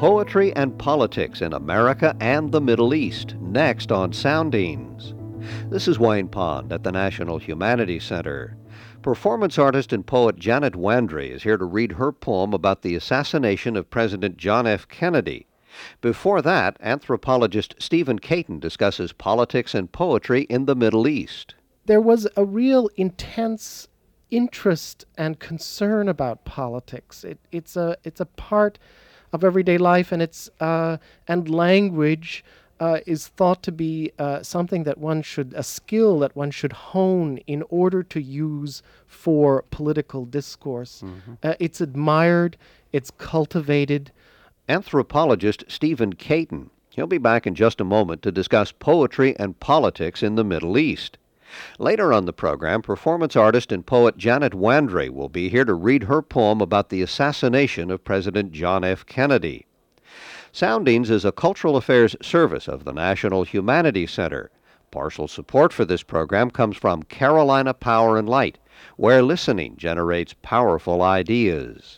Poetry and Politics in America and the Middle East, next on Soundings. This is Wayne Pond at the National Humanities Center. Performance artist and poet Janet Wandry is here to read her poem about the assassination of President John F. Kennedy. Before that, anthropologist Stephen Caton discusses politics and poetry in the Middle East. There was a real intense interest and concern about politics. It's a part of everyday life, and and language is thought to be something that a skill that one should hone in order to use for political discourse. It's admired, it's cultivated. Anthropologist Stephen Caton. He'll be back in just a moment to discuss poetry and politics in the Middle East. Later on the program, performance artist and poet Janet Wandry will be here to read her poem about the assassination of President John F. Kennedy. Soundings is a cultural affairs service of the National Humanities Center. Partial support for this program comes from Carolina Power and Light, where listening generates powerful ideas.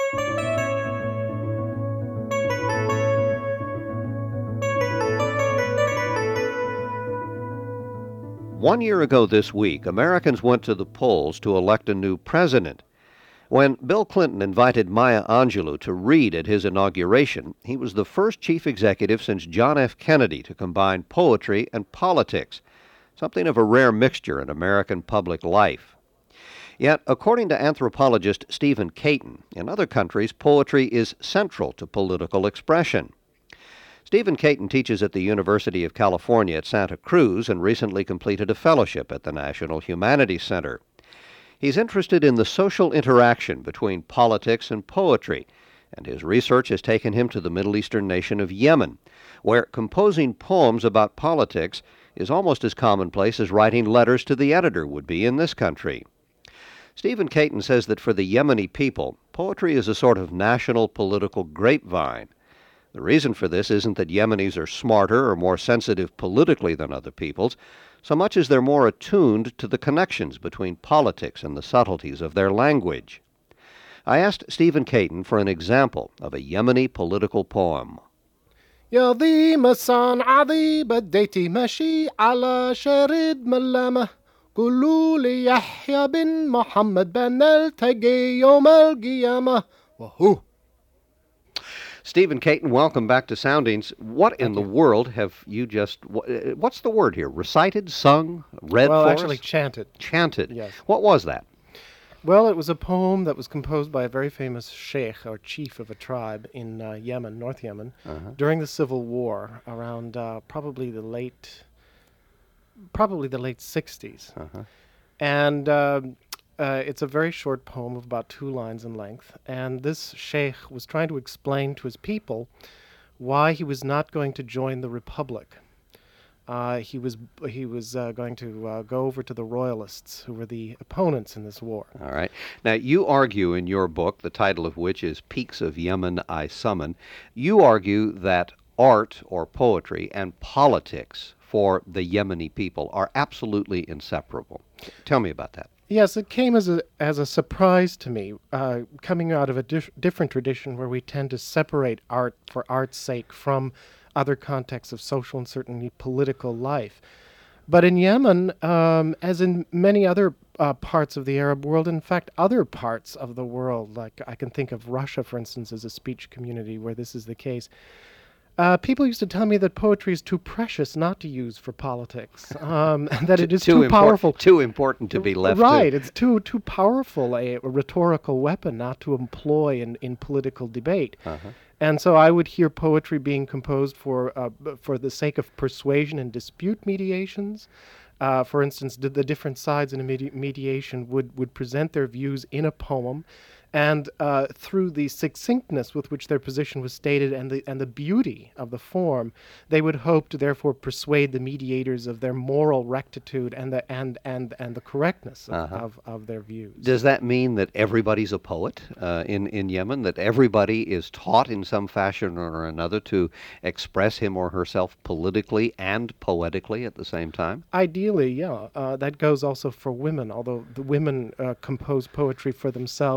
1 year ago this week, Americans went to the polls to elect a new president. When Bill Clinton invited Maya Angelou to read at his inauguration, he was the first chief executive since John F. Kennedy to combine poetry and politics, something of a rare mixture in American public life. Yet, according to anthropologist Stephen Caton, in other countries, poetry is central to political expression. Stephen Caton teaches at the University of California at Santa Cruz and recently completed a fellowship at the National Humanities Center. He's interested in the social interaction between politics and poetry, and his research has taken him to the Middle Eastern nation of Yemen, where composing poems about politics is almost as commonplace as writing letters to the editor would be in this country. Stephen Caton says that for the Yemeni people, poetry is a sort of national political grapevine. The reason for this isn't that Yemenis are smarter or more sensitive politically than other peoples, so much as they're more attuned to the connections between politics and the subtleties of their language. I asked Stephen Caton for an example of a Yemeni political poem. ياضي مسان عضي بديتي مشي على شريد ملامة قولوا لي يحيى بن محمد بن التقي يوم القيامة وهو. Stephen Caton, welcome back to Soundings. What in the world have you what's the word here? Recited, sung, read for us? Well, actually chanted. Chanted. Yes. What was that? Well, it was a poem that was composed by a very famous sheikh or chief of a tribe in Yemen, North Yemen, during the Civil War, around probably the late 60s. And it's a very short poem of about 2 lines in length, and this sheikh was trying to explain to his people why he was not going to join the Republic. He was going to go over to the Royalists, who were the opponents in this war. All right. Now, you argue in your book, the title of which is Peaks of Yemen I Summon, you argue that art or poetry and politics for the Yemeni people are absolutely inseparable. Tell me about that. Yes, it came as a surprise to me, coming out of a different tradition where we tend to separate art for art's sake from other contexts of social and certainly political life. But in Yemen, as in many other parts of the Arab world, in fact, other parts of the world, like I can think of Russia, for instance, as a speech community where this is the case, people used to tell me that poetry is too precious not to use for politics, and that it is too powerful. Too important to be left right, to. It's too powerful a rhetorical weapon not to employ in political debate. And so I would hear poetry being composed for the sake of persuasion and dispute mediations. For instance, the different sides in a mediation would present their views in a poem, and through the succinctness with which their position was stated and the beauty of the form, they would hope to therefore persuade the mediators of their moral rectitude and the correctness of their views. Does that mean that everybody's a poet in Yemen, that everybody is taught in some fashion or another to express him or herself politically and poetically at the same time? Ideally, yeah. That goes also for women, although the women compose poetry for themselves in their own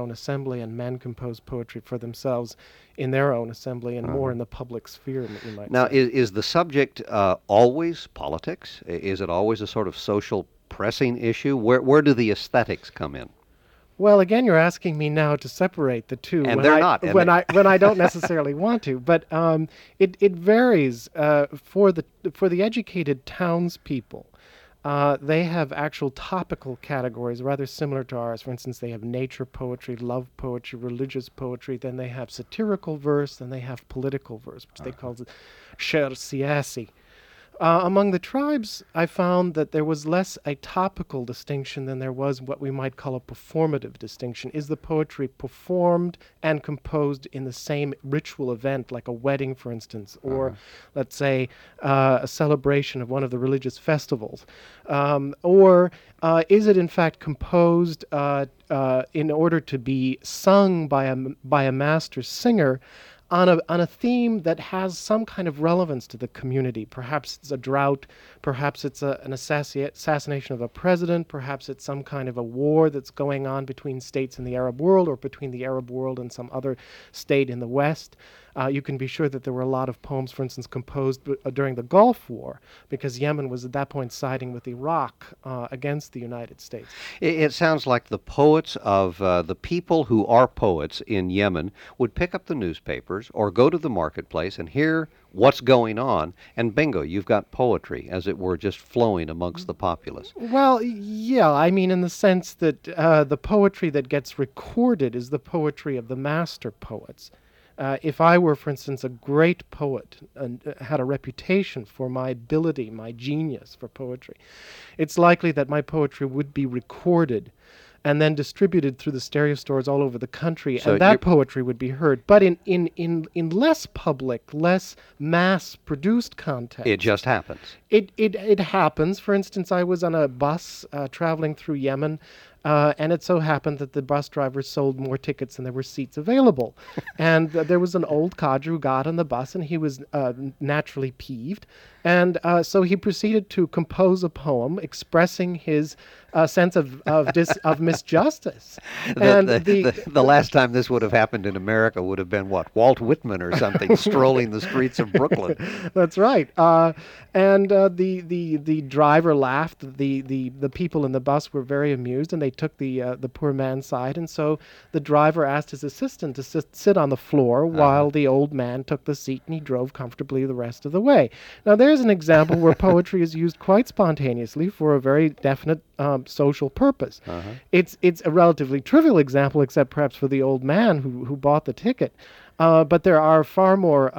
own assembly, and men compose poetry for themselves in their own assembly and more in the public sphere, you might Now, say. is the subject always politics? Is it always a sort of social pressing issue? Where do the aesthetics come in? Well, again, you're asking me now to separate the two And when they're I not. And when I don't necessarily want to. But it varies for the educated townspeople. They have actual topical categories rather similar to ours. For instance, they have nature poetry, love poetry, religious poetry. Then they have satirical verse. Then they have political verse, which they call sher siyasi. Among the tribes, I found that there was less a topical distinction than there was what we might call a performative distinction. Is the poetry performed and composed in the same ritual event, like a wedding, for instance, or let's say a celebration of one of the religious festivals? Or is it in fact composed in order to be sung by a master singer on a theme that has some kind of relevance to the community? Perhaps it's a drought, perhaps it's an assassination of a president, perhaps it's some kind of a war that's going on between states in the Arab world or between the Arab world and some other state in the West. You can be sure that there were a lot of poems, for instance, composed during the Gulf War, because Yemen was at that point siding with Iraq against the United States. it sounds like the poets of the people who are poets in Yemen would pick up the newspapers or go to the marketplace and hear what's going on, and bingo, you've got poetry, as it were, just flowing amongst the populace. Well, yeah, I mean, in the sense that the poetry that gets recorded is the poetry of the master poets. If I were, for instance, a great poet and had a reputation for my ability, my genius for poetry, it's likely that my poetry would be recorded and then distributed through the stereo stores all over the country, So and that poetry would be heard. But in less public, less mass-produced context, It just happens. It happens. For instance, I was on a bus traveling through Yemen, and it so happened that the bus driver sold more tickets than there were seats available. And there was an old codger who got on the bus, and he was naturally peeved. And so he proceeded to compose a poem expressing his sense of misjustice. The last time this would have happened in America would have been what? Walt Whitman or something strolling the streets of Brooklyn. That's right. And the driver laughed. The people in the bus were very amused, and they took the poor man's side. And so the driver asked his assistant to sit on the floor while the old man took the seat, and he drove comfortably the rest of the way. Now, there's an example where poetry is used quite spontaneously for a very definite social purpose. It's a relatively trivial example, except perhaps for the old man who bought the ticket. But there are far more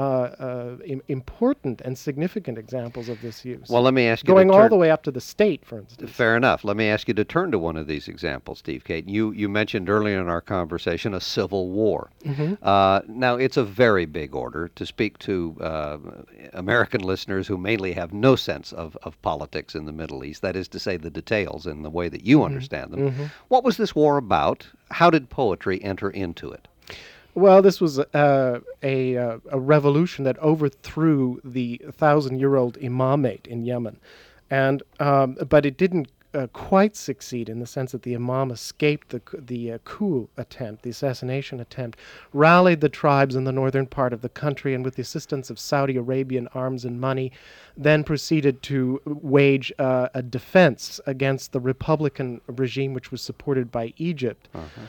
important and significant examples of this use. Well, let me ask you going all the way up to the state, for instance. Fair enough. Let me ask you to turn to one of these examples, Steve Cate. You mentioned earlier in our conversation a civil war. Now, it's a very big order to speak to American listeners who mainly have no sense of politics in the Middle East, that is to say, the details in the way that you understand them. What was this war about? How did poetry enter into it? Well, this was a revolution that overthrew the 1,000-year-old imamate in Yemen, and but it didn't quite succeed in the sense that the imam escaped the coup attempt, the assassination attempt, rallied the tribes in the northern part of the country, and with the assistance of Saudi Arabian arms and money, then proceeded to wage a defense against the Republican regime, which was supported by Egypt.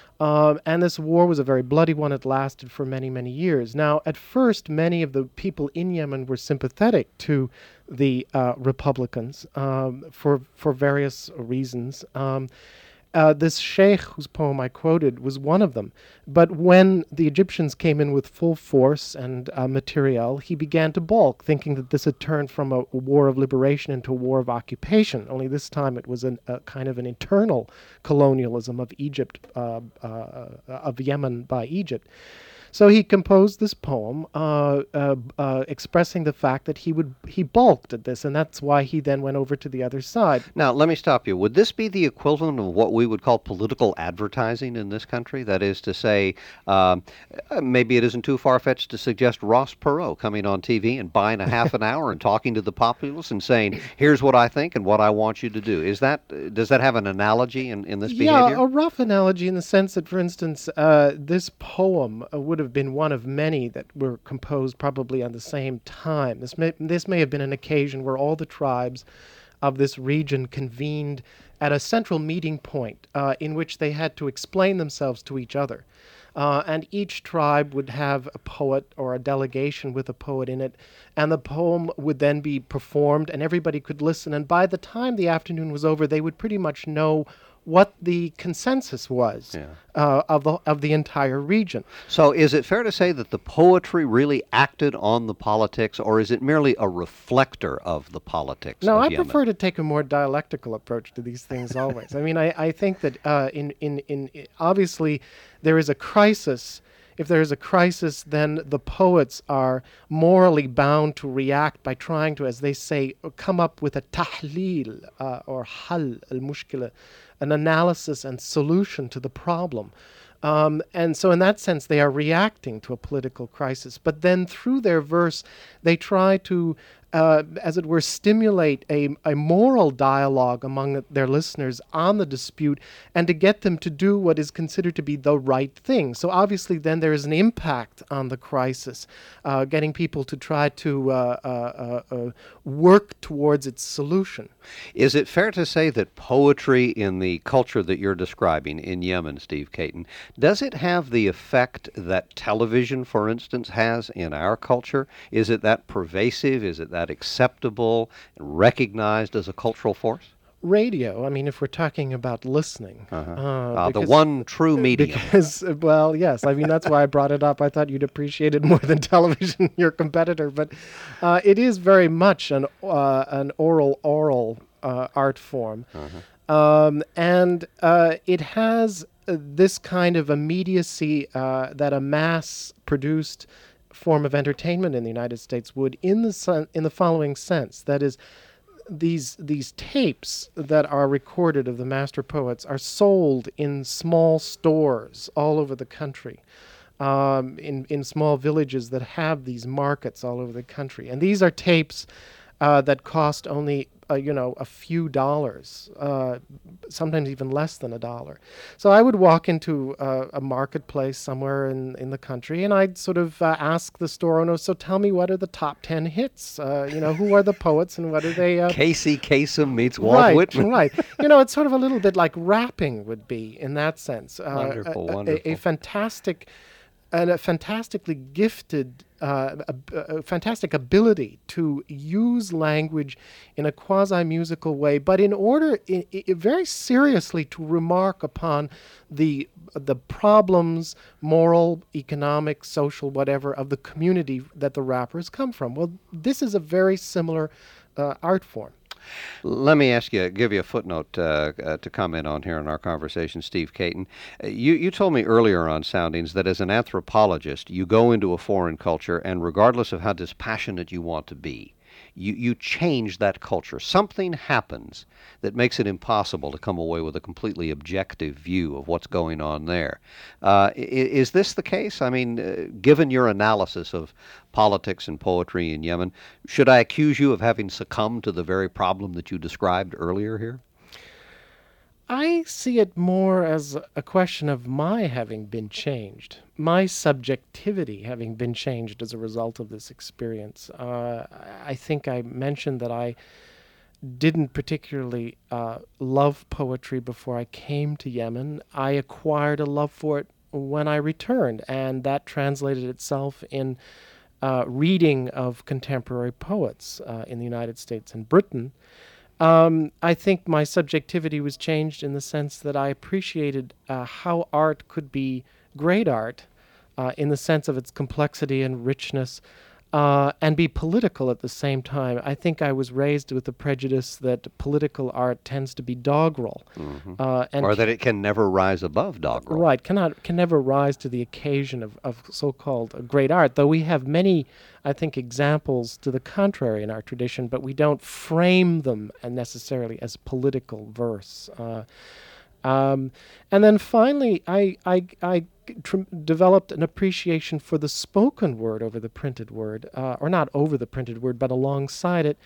And this war was a very bloody one. It lasted for many, many years. Now, at first, many of the people in Yemen were sympathetic to the Republicans for various reasons. This sheikh, whose poem I quoted, was one of them. But when the Egyptians came in with full force and materiel, he began to balk, thinking that this had turned from a war of liberation into a war of occupation. Only this time it was a kind of an internal colonialism of Egypt, of Yemen by Egypt. So he composed this poem expressing the fact that he balked at this, and that's why he then went over to the other side. Now, let me stop you. Would this be the equivalent of what we would call political advertising in this country? That is to say, maybe it isn't too far-fetched to suggest Ross Perot coming on TV and buying a half an hour and talking to the populace and saying, "Here's what I think and what I want you to do." Does that have an analogy in this Yeah, behavior? a rough analogy in the sense that, for instance, this poem would have been one of many that were composed probably at the same time. This may have been an occasion where all the tribes of this region convened at a central meeting point in which they had to explain themselves to each other. And each tribe would have a poet or a delegation with a poet in it, and the poem would then be performed, and everybody could listen. And by the time the afternoon was over, they would pretty much know what the consensus was of the entire region. So is it fair to say that the poetry really acted on the politics, or is it merely a reflector of the politics No, of I Yemen? prefer to take a more dialectical approach to these things always. I mean, I think that obviously there is a crisis. If there is a crisis, then the poets are morally bound to react by trying to, as they say, come up with a tahleel or hal al-mushkila, an analysis and solution to the problem. And so in that sense, they are reacting to a political crisis. But then through their verse, they try to, as it were, stimulate a moral dialogue among their listeners on the dispute and to get them to do what is considered to be the right thing. So obviously then there is an impact on the crisis, getting people to try to work towards its solution. Is it fair to say that poetry in the culture that you're describing in Yemen, Steve Caton, does it have the effect that television, for instance, has in our culture? Is it that pervasive? Is it that acceptable and recognized as a cultural force? Radio, I mean, if we're talking about listening. The one true medium. Because, well, yes, I mean, that's why I brought it up. I thought you'd appreciate it more than television, your competitor. But it is very much an oral art form. And it has this kind of immediacy that a mass-produced form of entertainment in the United States would in the following sense. That is, these tapes that are recorded of the master poets are sold in small stores all over the country, in small villages that have these markets all over the country. And these are tapes that cost only a few dollars, sometimes even less than $1. So I would walk into a marketplace somewhere in the country, and I'd sort of ask the store owner, so tell me, what are the top 10 hits? Who are the poets and what are they? Casey Kasem meets Walt Whitman. Right. It's sort of a little bit like rapping would be in that sense. Wonderful. A fantastic and a fantastically gifted, a fantastic ability to use language in a quasi-musical way, but in order, very seriously, to remark upon the problems, moral, economic, social, whatever, of the community that the rappers come from. Well, this is a very similar art form. Let me give you a footnote to comment on here in our conversation, Steve Caton. You told me earlier on Soundings that as an anthropologist, you go into a foreign culture, and regardless of how dispassionate you want to be, you change that culture. Something happens that makes it impossible to come away with a completely objective view of what's going on there. Is this the case? I mean, given your analysis of politics and poetry in Yemen, should I accuse you of having succumbed to the very problem that you described earlier here? I see it more as a question of my having been changed, my subjectivity having been changed as a result of this experience. I think I mentioned that I didn't particularly love poetry before I came to Yemen. I acquired a love for it when I returned, and that translated itself in reading of contemporary poets in the United States and Britain. I think my subjectivity was changed in the sense that I appreciated how art could be great art in the sense of its complexity and richness, and be political at the same time. I think I was raised with the prejudice that political art tends to be doggerel, and Or that it can never rise above doggerel. right, can never rise to the occasion of so-called great art. Though we have many, I think, examples to the contrary in our tradition, but we don't frame them necessarily as political verse. And then finally, I developed an appreciation for the spoken word over the printed word, or not over the printed word, but alongside it.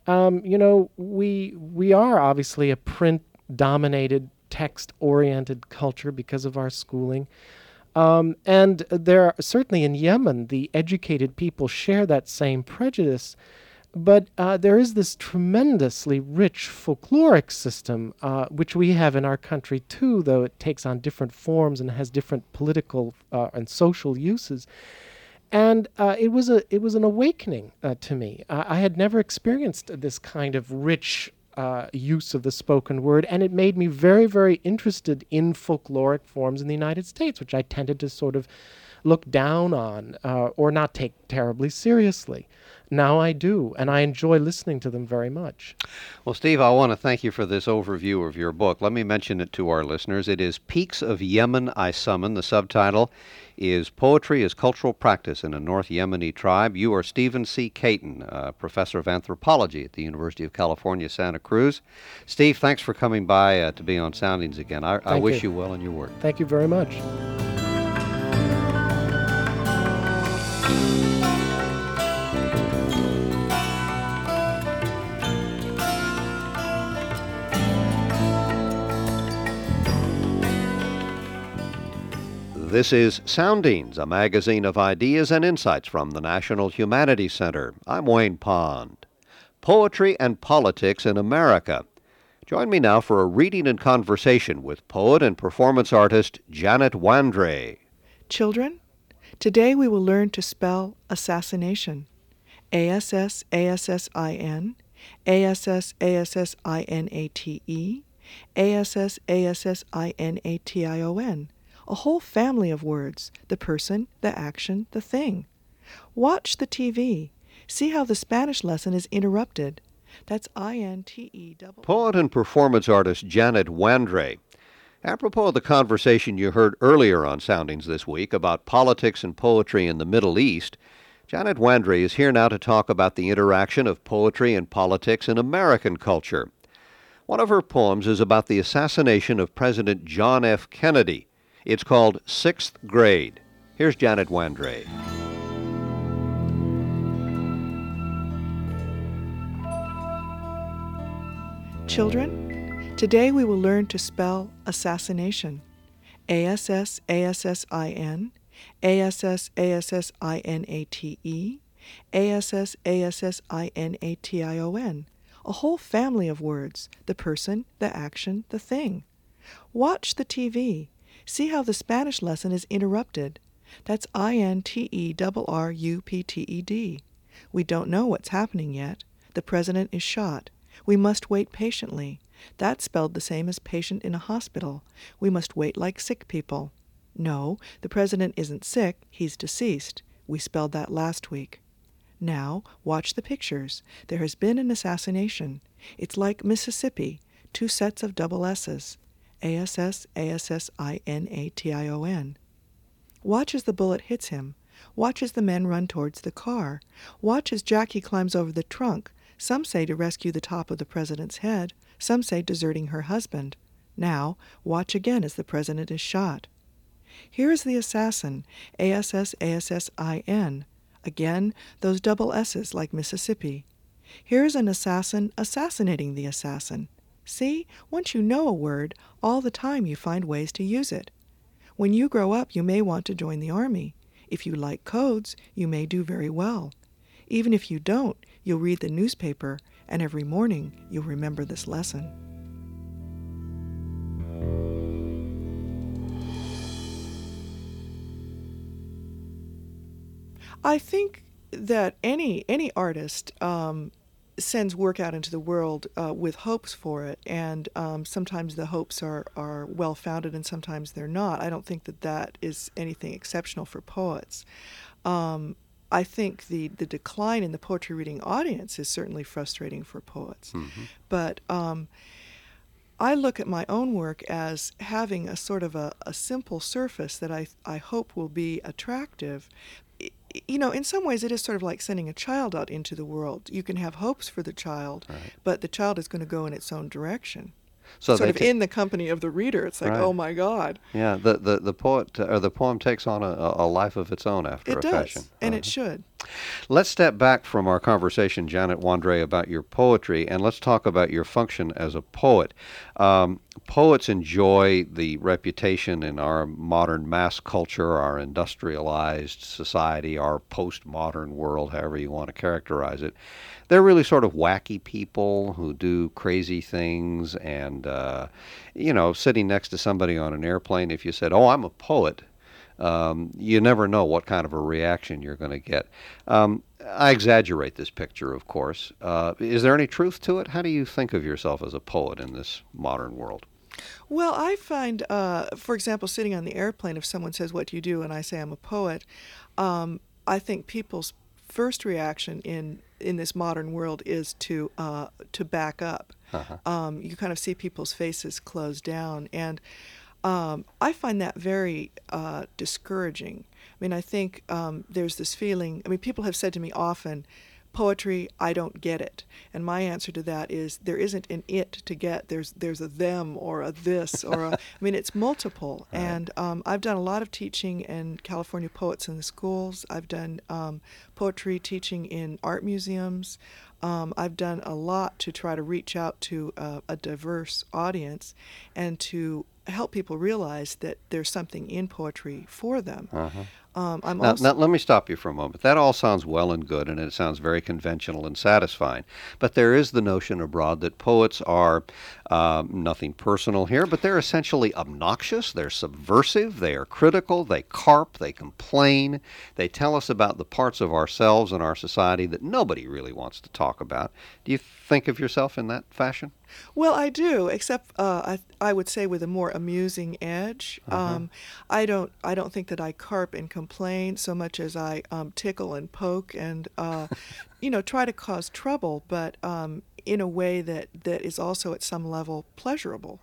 We are obviously a print-dominated, text-oriented culture because of our schooling. And there are, certainly in Yemen, the educated people share that same prejudice. But there is this tremendously rich folkloric system, which we have in our country too, though it takes on different forms and has different political and social uses. And it was an awakening to me. I had never experienced this kind of rich use of the spoken word, and it made me very, very interested in folkloric forms in the United States, which I tended to sort of look down on or not take terribly seriously. Now I do, and I enjoy listening to them very much. Well, Steve, I want to thank you for this overview of your book. Let me mention it to our listeners. It is Peaks of Yemen I Summon. The subtitle is Poetry as Cultural Practice in a North Yemeni Tribe. You are Stephen C. Caton, professor of anthropology at the University of California, Santa Cruz. Steve, thanks for coming by to be on Soundings again. I wish you well in your work. Thank you very much. This is Soundings, a magazine of ideas and insights from the National Humanities Center. I'm Wayne Pond. Poetry and Politics in America. Join me now for a reading and conversation with poet and performance artist Janet Wandre. Children, today we will learn to spell assassination. A-S-S-A-S-S-I-N, A-S-S-A-S-S-I-N-A-T-E, A-S-S-A-S-S-I-N-A-T-I-O-N. A whole family of words, the person, the action, the thing. Watch the TV. See how the Spanish lesson is interrupted. That's I-N-T-E. Poet and performance artist Janet Wandre. Apropos of the conversation you heard earlier on Soundings this week about politics and poetry in the Middle East, Janet Wandre is here now to talk about the interaction of poetry and politics in American culture. One of her poems is about the assassination of President John F. Kennedy. It's called Sixth Grade. Here's Janet Wandre. Children, today we will learn to spell assassination. A-S-S-A-S-S-I-N, A-S-S-A-S-S-I-N-A-T-E, A-S-S-A-S-S-I-N-A-T-I-O-N. A whole family of words, the person, the action, the thing. Watch the TV. See how the Spanish lesson is interrupted. That's I-N-T-E-R-R-U-P-T-E-D. We don't know what's happening yet. The president is shot. We must wait patiently. That's spelled the same as patient in a hospital. We must wait like sick people. No, the president isn't sick, he's deceased. We spelled that last week. Now, watch the pictures. There has been an assassination. It's like Mississippi, 2 sets of double S's. A-S-S-A-S-S-I-N-A-T-I-O-N. Watch as the bullet hits him. Watch as the men run towards the car. Watch as Jackie climbs over the trunk. Some say to rescue the top of the president's head. Some say deserting her husband. Now, watch again as the president is shot. Here is the assassin, A-S-S-A-S-S-I-N. Again, those double S's like Mississippi. Here is an assassin assassinating the assassin. See, once you know a word, all the time you find ways to use it. When you grow up, you may want to join the army. If you like codes, you may do very well. Even if you don't, you'll read the newspaper, and every morning you'll remember this lesson. I think that any artist sends work out into the world with hopes for it, and sometimes the hopes are well-founded and sometimes they're not. I don't think that is anything exceptional for poets. I think the decline in the poetry reading audience is certainly frustrating for poets. But I look at my own work as having a sort of a simple surface that I hope will be attractive. You know, in some ways it is sort of like sending a child out into the world. You can have hopes for the child, but the child is going to go in its own direction. So Sort of in the company of the reader. It's like, Right. oh my God. Yeah, the poet or the poem takes on a life of its own after It a does, fashion. and it should. Let's step back from our conversation, Janet Wandre, about your poetry, and let's talk about your function as a poet. Poets enjoy the reputation in our modern mass culture, our industrialized society, our postmodern world, however you want to characterize it. They're really sort of wacky people who do crazy things, and sitting next to somebody on an airplane, if you said, "Oh, I'm a poet," you never know what kind of a reaction you're going to get. I exaggerate this picture, of course. Is there any truth to it? How do you think of yourself as a poet in this modern world? Well, I find, for example, sitting on the airplane, if someone says, "What do you do?" and I say I'm a poet, I think people's first reaction in this modern world is to back up. You kind of see people's faces close down, and I find that very discouraging. I mean, I think there's this feeling. I mean, people have said to me often, "Poetry, I don't get it," and my answer to that is there isn't an it to get. There's a them or a this or a. I mean, it's multiple. Right. And I've done a lot of teaching in California poets in the schools. I've done poetry teaching in art museums. I've done a lot to try to reach out to a diverse audience and to help people realize that there's something in poetry for them. I'm Now, also now, let me stop you for a moment. That all sounds well and good, and it sounds very conventional and satisfying. But there is the notion abroad that poets are nothing personal here, but they're essentially obnoxious, they're subversive, they are critical, they carp, they complain, they tell us about the parts of ourselves and our society that nobody really wants to talk about. Do you think of yourself in that fashion? Well, I do, except I would say with a more amusing edge. I don't think that I carp and complain so much as I tickle and poke and try to cause trouble, but in a way that is also at some level pleasurable.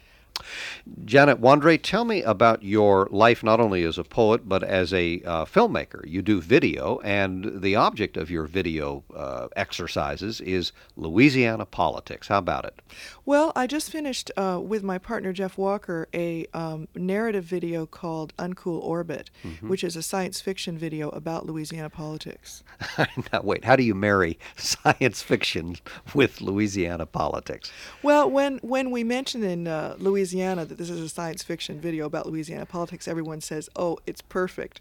Janet Wandre, tell me about your life not only as a poet but as a filmmaker. You do video, and the object of your video exercises is Louisiana politics. How about it? Well, I just finished with my partner Jeff Walker a narrative video called Uncool Orbit, which is a science fiction video about Louisiana politics. Now, wait, how do you marry science fiction with Louisiana politics? Well, when we mention in Louisiana that this is a science fiction video about Louisiana politics, everyone says, "Oh, it's perfect."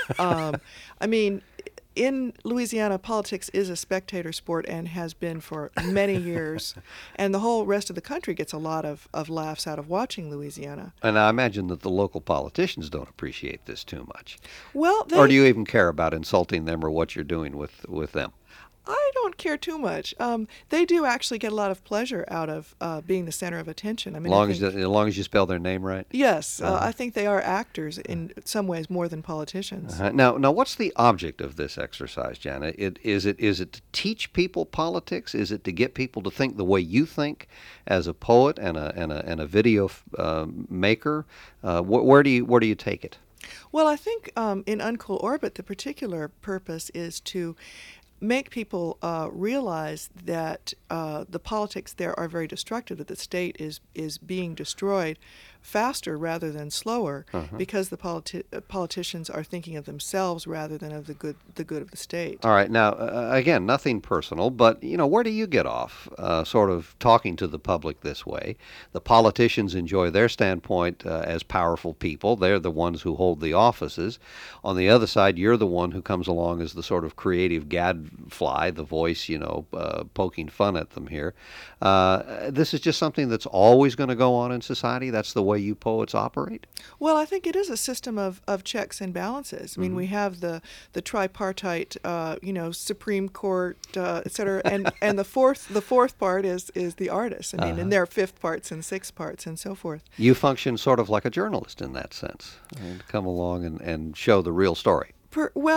I mean, in Louisiana, politics is a spectator sport and has been for many years, and the whole rest of the country gets a lot of laughs out of watching Louisiana. And I imagine that the local politicians don't appreciate this too much. Well, Or do you even care about insulting them or what you're doing with them? I don't care too much. They do actually get a lot of pleasure out of being the center of attention. I mean, As long as you spell their name right? yes, I think they are actors in some ways more than politicians. Now, what's the object of this exercise, Janet? Is it to teach people politics? Is it to get people to think the way you think, as a poet and a video maker? Where do you take it? Well, I think in Uncool Orbit, the particular purpose is to make people realize that the politics there are very destructive, that the state is being destroyed faster rather than slower because the politicians are thinking of themselves rather than of the good of the state. All right. Now, again, nothing personal, but where do you get off sort of talking to the public this way? The politicians enjoy their standpoint as powerful people. They're the ones who hold the offices. On the other side, you're the one who comes along as the sort of creative gadfly, the voice, poking fun at them here. This is just something that's always going to go on in society. That's the way you poets operate? Well, I think it is a system of checks and balances. I mean, we have the tripartite, Supreme Court, et cetera, and the fourth part is the artist. I mean, and there are fifth parts and sixth parts and so forth. You function sort of like a journalist in that sense, and come along and show the real story.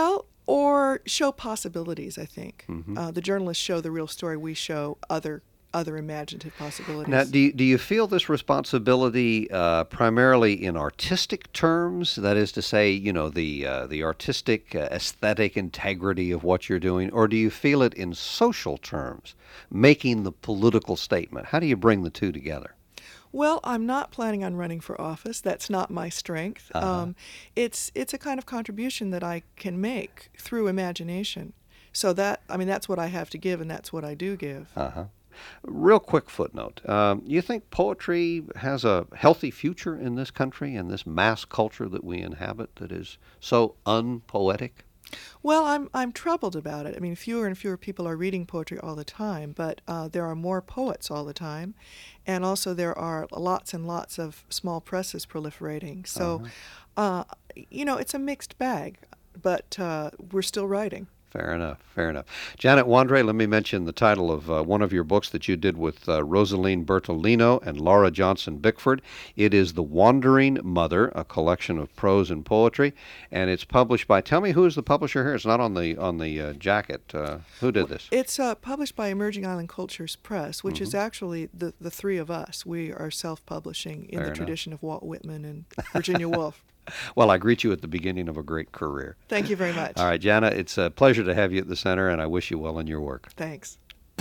Or show possibilities, I think. Mm-hmm. The journalists show the real story. We show other imaginative possibilities. Now, do you feel this responsibility primarily in artistic terms? That is to say, the artistic aesthetic integrity of what you're doing, or do you feel it in social terms, making the political statement? How do you bring the two together? Well, I'm not planning on running for office. That's not my strength. It's a kind of contribution that I can make through imagination. So that's what I have to give, and that's what I do give. Real quick footnote. You think poetry has a healthy future in this country, in this mass culture that we inhabit that is so unpoetic? Well, I'm troubled about it. I mean, fewer and fewer people are reading poetry all the time, but there are more poets all the time, and also there are lots and lots of small presses proliferating. So, it's a mixed bag, but we're still writing. Fair enough, fair enough. Janet Wandre, let me mention the title of one of your books that you did with Rosaline Bertolino and Laura Johnson Bickford. It is The Wandering Mother, a collection of prose and poetry, and it's published by, tell me who is the publisher here? It's not on the jacket. Who did this? It's published by Emerging Island Cultures Press, which is actually the three of us. We are self-publishing in the tradition of Walt Whitman and Virginia Woolf. Well, I greet you at the beginning of a great career. Thank you very much. All right, Jana, it's a pleasure to have you at the center, and I wish you well in your work. Thanks.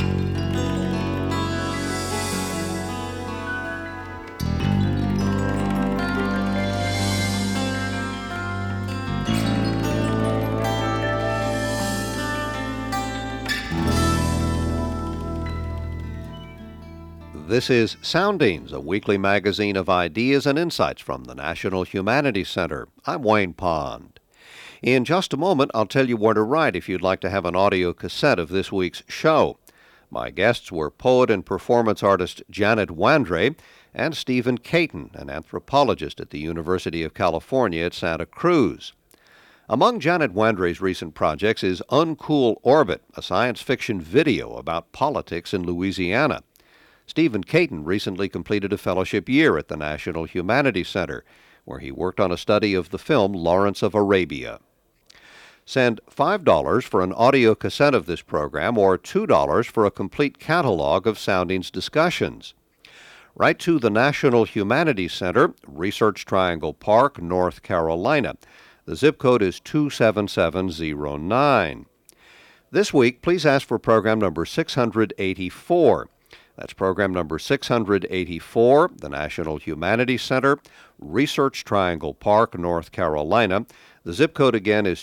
This is Soundings, a weekly magazine of ideas and insights from the National Humanities Center. I'm Wayne Pond. In just a moment, I'll tell you where to write if you'd like to have an audio cassette of this week's show. My guests were poet and performance artist Janet Wandre and Stephen Caton, an anthropologist at the University of California at Santa Cruz. Among Janet Wandre's recent projects is Uncool Orbit, a science fiction video about politics in Louisiana. Stephen Caton recently completed a fellowship year at the National Humanities Center, where he worked on a study of the film Lawrence of Arabia. Send $5 for an audio cassette of this program or $2 for a complete catalog of Soundings discussions. Write to the National Humanities Center, Research Triangle Park, North Carolina. The zip code is 27709. This week, please ask for program number 684. That's program number 684, the National Humanities Center, Research Triangle Park, North Carolina. The zip code again is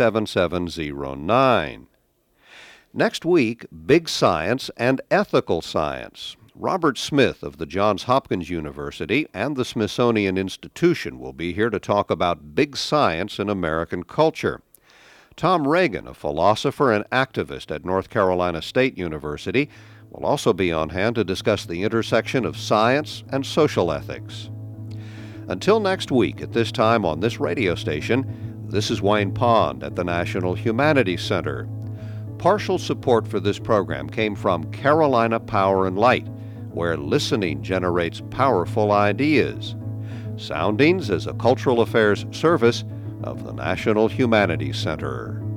27709. Next week, Big Science and Ethical Science. Robert Smith of the Johns Hopkins University and the Smithsonian Institution will be here to talk about big science in American culture. Tom Reagan, a philosopher and activist at North Carolina State University, will also be on hand to discuss the intersection of science and social ethics. Until next week at this time on this radio station, this is Wayne Pond at the National Humanities Center. Partial support for this program came from Carolina Power and Light, where listening generates powerful ideas. Soundings is a cultural affairs service of the National Humanities Center.